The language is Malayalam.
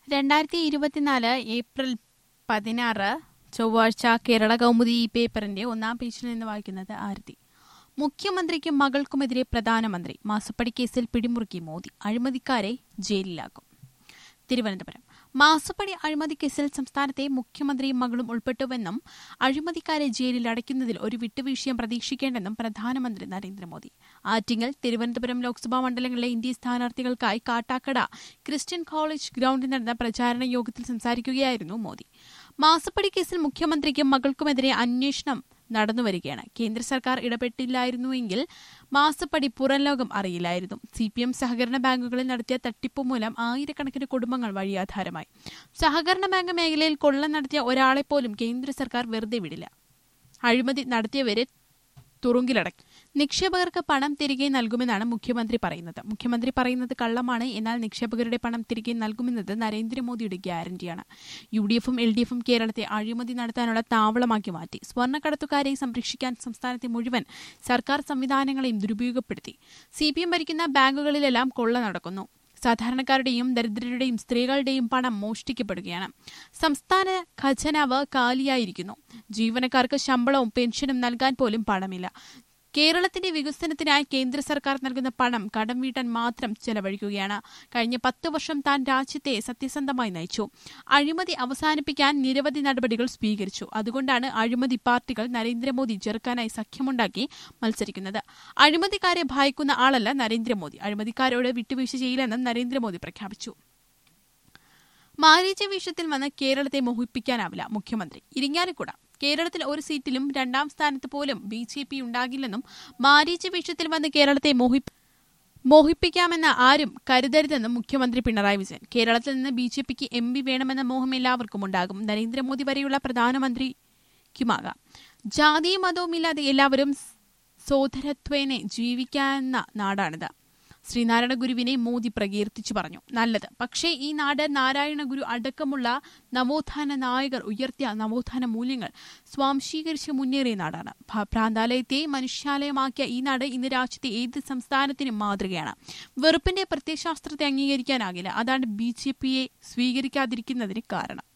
2024 ഏപ്രിൽ 16 ചൊവ്വാഴ്ച കേരള കൗമുദി ഈ പേപ്പറിന്റെ ഒന്നാം പേജിൽ നിന്ന് വായിക്കുന്നത് ആരതി. മുഖ്യമന്ത്രിക്കും മകൾക്കുമെതിരെ പ്രധാനമന്ത്രി. മാസപ്പടി കേസിൽ പിടിമുറുക്കി മോദി. അഴിമതിക്കാരെ ജയിലിലാക്കും. തിരുവനന്തപുരം. മാസപ്പടി അഴിമതി കേസിൽ സംസ്ഥാനത്തെ മുഖ്യമന്ത്രിയും മകളും ഉൾപ്പെട്ടുവെന്നും അഴിമതിക്കാരെ ജയിലിൽ അടയ്ക്കുന്നതിൽ ഒരു വിട്ടുവീഴ്ചയും പ്രതീക്ഷിക്കേണ്ടെന്നും പ്രധാനമന്ത്രി നരേന്ദ്രമോദി. ആറ്റിങ്ങൽ, തിരുവനന്തപുരം ലോക്സഭാ മണ്ഡലങ്ങളിലെ ഇന്ത്യ സ്ഥാനാർത്ഥികൾക്കായി കാട്ടാക്കട ക്രിസ്ത്യൻ കോളേജ് ഗ്രൌണ്ടിൽ നടന്ന പ്രചാരണ യോഗത്തിൽ സംസാരിക്കുകയായിരുന്നു മോദി. മാസപ്പടി കേസിൽ മുഖ്യമന്ത്രിക്കും മകൾക്കുമെതിരെ അന്വേഷണം നടന്നുവരികയാണ്. കേന്ദ്ര സർക്കാർ ഇടപെട്ടില്ലായിരുന്നുവെങ്കിൽ മാസപ്പടി പുറംലോകം അറിയില്ലായിരുന്നു. CPM സഹകരണ ബാങ്കുകളിൽ നടത്തിയ തട്ടിപ്പ് മൂലം ആയിരക്കണക്കിന് കുടുംബങ്ങൾ വഴിയാധാരമായി. സഹകരണ ബാങ്ക് മേഖലയിൽ കൊള്ള നടത്തിയ ഒരാളെപ്പോലും കേന്ദ്ര സർക്കാർ വെറുതെ വിടില്ല. അഴിമതി നടത്തിയവരെ തുറുങ്കിലടക്കും. നിക്ഷേപകർക്ക് പണം തിരികെ നൽകുമെന്നാണ് മുഖ്യമന്ത്രി പറയുന്നത്. മുഖ്യമന്ത്രി പറയുന്നത് കള്ളമാണ്. എന്നാൽ നിക്ഷേപകരുടെ പണം തിരികെ നൽകുമെന്നത് നരേന്ദ്രമോദിയുടെ ഗ്യാരണ്ടിയാണ്. UDFും LDFും കേരളത്തെ അഴിമതി നടത്താനുള്ള താവളമാക്കി മാറ്റി. സ്വർണ്ണക്കടത്തുകാരെ സംരക്ഷിക്കാൻ സംസ്ഥാനത്തെ മുഴുവൻ സർക്കാർ സംവിധാനങ്ങളെയും ദുരുപയോഗപ്പെടുത്തി. CPM ഭരിക്കുന്ന ബാങ്കുകളിലെല്ലാം കൊള്ള നടക്കുന്നു. സാധാരണക്കാരുടെയും ദരിദ്രരുടെയും സ്ത്രീകളുടെയും പണം മോഷ്ടിക്കപ്പെടുകയാണ്. സംസ്ഥാന ഖജനാവ് കാലിയായിരിക്കുന്നു. ജീവനക്കാർക്ക് ശമ്പളവും പെൻഷനും നൽകാൻ പോലും പണമില്ല. കേരളത്തിന്റെ വികസനത്തിനായി കേന്ദ്ര സർക്കാർ നൽകുന്ന പണം കടം വീട്ടാൻ മാത്രം ചെലവഴിക്കുകയാണ്. കഴിഞ്ഞ 10 വർഷം താൻ രാജ്യത്തെ സത്യസന്ധമായി നയിച്ചു. അഴിമതി അവസാനിപ്പിക്കാൻ നിരവധി നടപടികൾ സ്വീകരിച്ചു. അതുകൊണ്ടാണ് അഴിമതി പാർട്ടികൾ നരേന്ദ്രമോദി ചെറുക്കാനായി സഖ്യമുണ്ടാക്കി മത്സരിക്കുന്നത്. അഴിമതിക്കാരെ ഭയക്കുന്ന ആളല്ല നരേന്ദ്രമോദി. അഴിമതിക്കാരോട് വിട്ടുവീഴ്ച ചെയ്യില്ലെന്നും നരേന്ദ്രമോദി പ്രഖ്യാപിച്ചു. മാരീച്ച വേഷത്തിൽ വന്ന് കേരളത്തെ മോഹിപ്പിക്കാനാവില്ല മുഖ്യമന്ത്രി. ഇരിങ്ങാലക്കുട. കേരളത്തിൽ ഒരു സീറ്റിലും 2ാം സ്ഥാനത്ത് പോലും BJP ഉണ്ടാകില്ലെന്നും മാരീച്ച വേഷത്തിൽ വന്ന് കേരളത്തെ മോഹിപ്പിക്കാമെന്ന് ആരും കരുതരുതെന്നും മുഖ്യമന്ത്രി പിണറായി വിജയൻ. കേരളത്തിൽ നിന്ന് BJPക്ക് MP വേണമെന്ന മോഹം എല്ലാവർക്കും ഉണ്ടാകും. നരേന്ദ്രമോദി വരെയുള്ള പ്രധാനമന്ത്രിക്കുമാകാം. ജാതിയും മതവുമില്ലാതെ എല്ലാവരും സോദരത്വേന ജീവിക്കാവുന്ന നാടാണിത്. ശ്രീനാരായണ ഗുരുവിനെ മോദി പ്രകീർത്തിച്ചു പറഞ്ഞു. നല്ലത്. പക്ഷേ ഈ നാട് നാരായണ ഗുരു അടക്കമുള്ള നവോത്ഥാന നായകർ ഉയർത്തിയ നവോത്ഥാന മൂല്യങ്ങൾ സ്വാംശീകരിച്ച് മുന്നേറിയ നാടാണ്. ഭ്രാന്താലയത്തെ മനുഷ്യാലയമാക്കിയ ഈ നാട് ഇന്ന് രാജ്യത്തെ ഏത് സംസ്ഥാനത്തിനും മാതൃകയാണ്. വെറുപ്പിന്റെ പ്രത്യയശാസ്ത്രത്തെ അംഗീകരിക്കാനാകില്ല. അതാണ് BJPയെ സ്വീകരിക്കാതിരിക്കുന്നതിന് കാരണം.